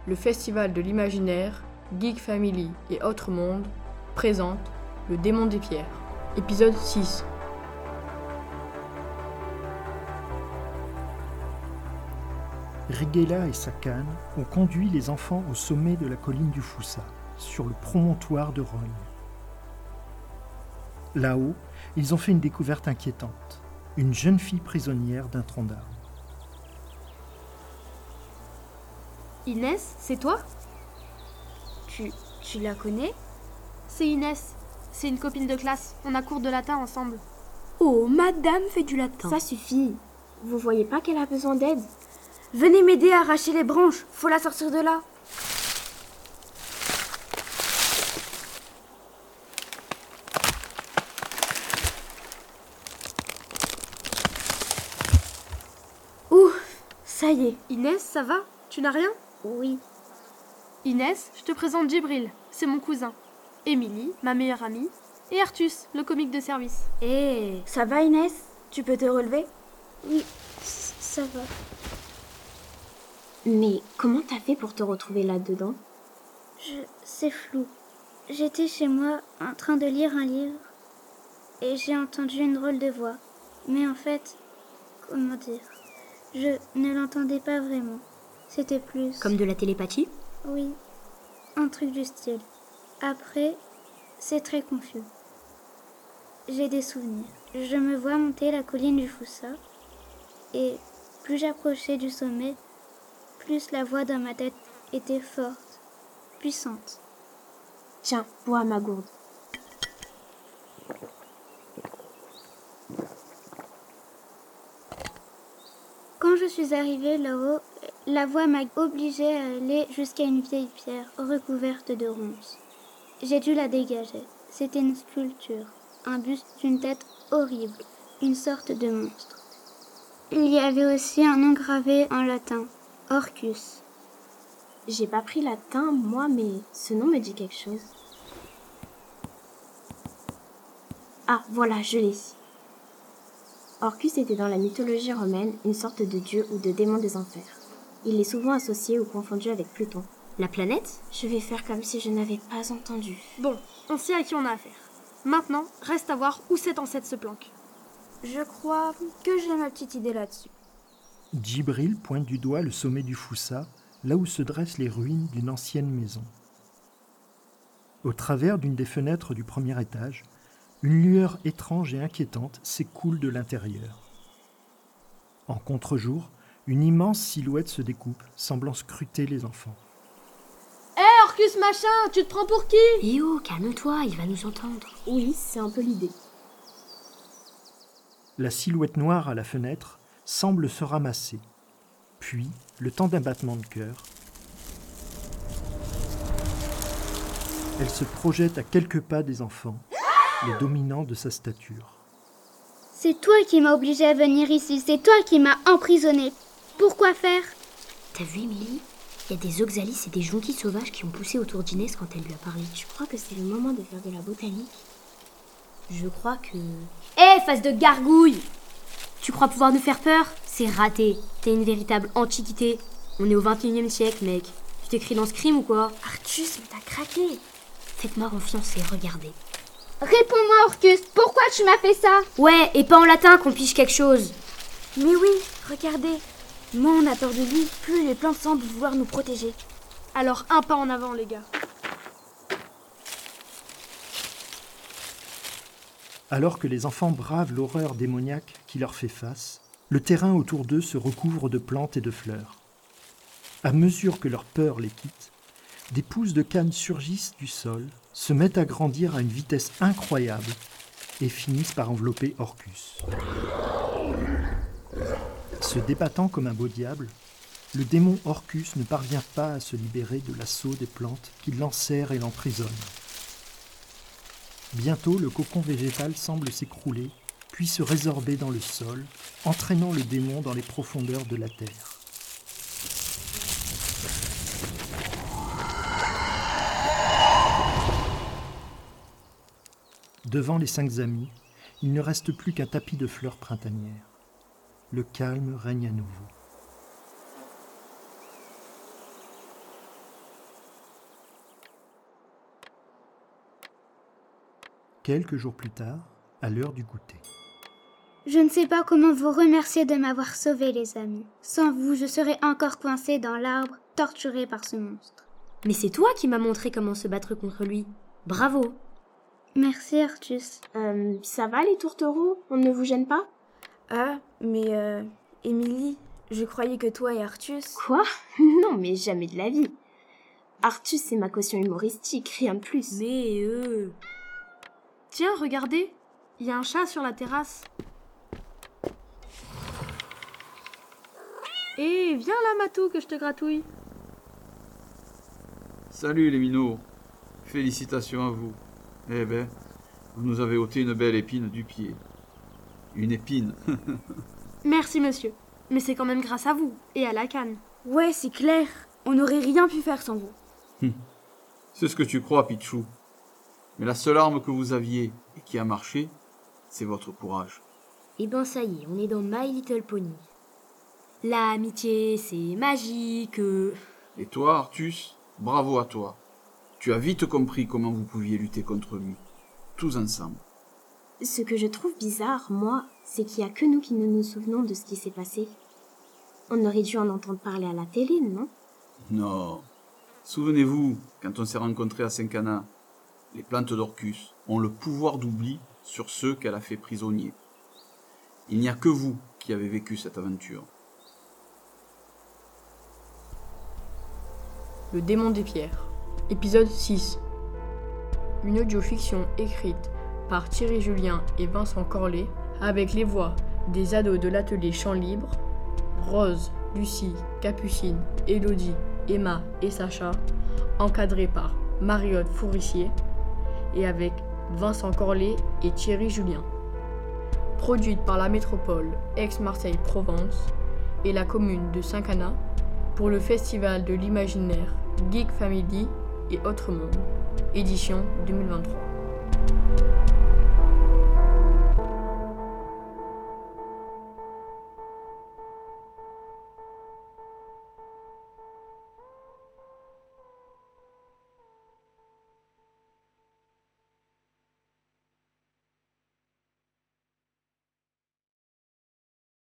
le Festival de l'Imaginaire, Geek Family et Autres Mondes présente Le Démon des Pierres, épisode 6. Rigella et sa canne ont conduit les enfants au sommet de la colline du Foussa, sur le promontoire de Rogne. Là-haut, ils ont fait une découverte inquiétante. Une jeune fille prisonnière d'un tronc d'arbre. Inès, c'est toi ? Tu la connais ? C'est Inès. C'est une copine de classe. On a cours de latin ensemble. Oh, madame fait du latin. Ça suffit. Vous voyez pas qu'elle a besoin d'aide ? Venez m'aider à arracher les branches. Faut la sortir de là. Ouf, ça y est. Inès, ça va ? Tu n'as rien ? Oui. Inès, je te présente Djibril. C'est mon cousin. Émilie, ma meilleure amie. Et Artus, le comique de service. Ça va Inès ? Tu peux te relever ? Oui, ça va. Mais comment t'as fait pour te retrouver là-dedans ? C'est flou. J'étais chez moi en train de lire un livre et j'ai entendu une drôle de voix. Mais en fait, comment dire ? Je ne l'entendais pas vraiment. C'était plus... Comme de la télépathie ? Oui, un truc du style. Après, c'est très confus. J'ai des souvenirs. Je me vois monter la colline du Foussa et plus j'approchais du sommet, plus la voix dans ma tête était forte, puissante. Tiens, bois à ma gourde. Quand je suis arrivée là-haut, la voix m'a obligée à aller jusqu'à une vieille pierre recouverte de ronces. J'ai dû la dégager. C'était une sculpture, un buste d'une tête horrible, une sorte de monstre. Il y avait aussi un nom gravé en latin, Orcus. J'ai pas pris latin, moi, mais ce nom me dit quelque chose. Ah, voilà, je l'ai. Orcus était dans la mythologie romaine une sorte de dieu ou de démon des enfers. Il est souvent associé ou confondu avec Pluton. La planète ? Je vais faire comme si je n'avais pas entendu. Bon, on sait à qui on a affaire. Maintenant, reste à voir où cet ancêtre se planque. Je crois que j'ai ma petite idée là-dessus. Djibril pointe du doigt le sommet du Foussa, là où se dressent les ruines d'une ancienne maison. Au travers d'une des fenêtres du premier étage, une lueur étrange et inquiétante s'écoule de l'intérieur. En contre-jour, une immense silhouette se découpe, semblant scruter les enfants. Hé, Orcus machin, tu te prends pour qui ? Eh oh, calme-toi, il va nous entendre. Oui, c'est un peu l'idée. La silhouette noire à la fenêtre semble se ramasser. Puis, le temps d'un battement de cœur, elle se projette à quelques pas des enfants, les dominant de sa stature. C'est toi qui m'as obligée à venir ici, c'est toi qui m'as emprisonnée. Pourquoi faire ? T'as vu, Émilie ? Il y a des oxalis et des jonquilles sauvages qui ont poussé autour d'Inès quand elle lui a parlé. Je crois que c'est le moment de faire de la botanique. Je crois que... Hé, face de gargouille ! Tu crois pouvoir nous faire peur ? C'est raté. T'es une véritable antiquité. On est au 21e siècle, mec. Tu t'écris dans Scream ou quoi ? Artus, mais t'as craqué. Faites-moi confiance et regardez. Réponds-moi, Orcus, pourquoi tu m'as fait ça ? Ouais, et pas en latin qu'on pige quelque chose. Mais oui, regardez. Moins on a peur de lui, plus les plantes semblent vouloir nous protéger. Alors un pas en avant, les gars. Alors que les enfants bravent l'horreur démoniaque qui leur fait face, le terrain autour d'eux se recouvre de plantes et de fleurs. À mesure que leur peur les quitte, des pousses de canne surgissent du sol, se mettent à grandir à une vitesse incroyable et finissent par envelopper Orcus. Se débattant comme un beau diable, le démon Orcus ne parvient pas à se libérer de l'assaut des plantes qui l'enserrent et l'emprisonnent. Bientôt, le cocon végétal semble s'écrouler, puis se résorber dans le sol, entraînant le démon dans les profondeurs de la terre. Devant les 5 amis, il ne reste plus qu'un tapis de fleurs printanières. Le calme règne à nouveau. quelques jours plus tard, à l'heure du goûter. Je ne sais pas comment vous remercier de m'avoir sauvé, les amis. Sans vous, je serais encore coincée dans l'arbre, torturée par ce monstre. Mais c'est toi qui m'as montré comment se battre contre lui. Bravo. Merci, Artus. Ça va les tourtereaux? On ne vous gêne pas? Ah, mais Émilie, je croyais que toi et Artus... Quoi? Non, mais jamais de la vie. Artus, c'est ma caution humoristique, rien de plus. Mais Tiens, regardez, il y a un chat sur la terrasse. Et viens là, Matou, que je te gratouille. Salut les minots. Félicitations à vous. Eh ben, vous nous avez ôté une belle épine du pied. Une épine. Merci, monsieur. Mais c'est quand même grâce à vous, et à la canne. Ouais, c'est clair. On n'aurait rien pu faire sans vous. C'est ce que tu crois, Pichou. Mais la seule arme que vous aviez et qui a marché, c'est votre courage. Eh ben ça y est, on est dans My Little Pony. L'amitié, c'est magique. Et toi, Artus, bravo à toi. Tu as vite compris comment vous pouviez lutter contre lui. Tous ensemble. Ce que je trouve bizarre, moi, c'est qu'il n'y a que nous qui ne nous souvenons de ce qui s'est passé. On aurait dû en entendre parler à la télé, non? Non. Souvenez-vous, quand on s'est rencontrés à Saint-Cana, les plantes d'Orcus ont le pouvoir d'oubli sur ceux qu'elle a fait prisonniers. Il n'y a que vous qui avez vécu cette aventure. Le démon des pierres. Épisode 6. Une audiofiction écrite par Thierry Julien et Vincent Corlet, avec les voix des ados de l'atelier Chant Libre, Rose, Lucie, Capucine, Élodie, Emma et Sacha, encadrés par Mariotte Fourissier, et avec Vincent Corlet et Thierry Julien. Produite par la métropole Aix-Marseille-Provence et la commune de Saint-Cana pour le Festival de l'imaginaire Geek Family et Autre Monde, édition 2023.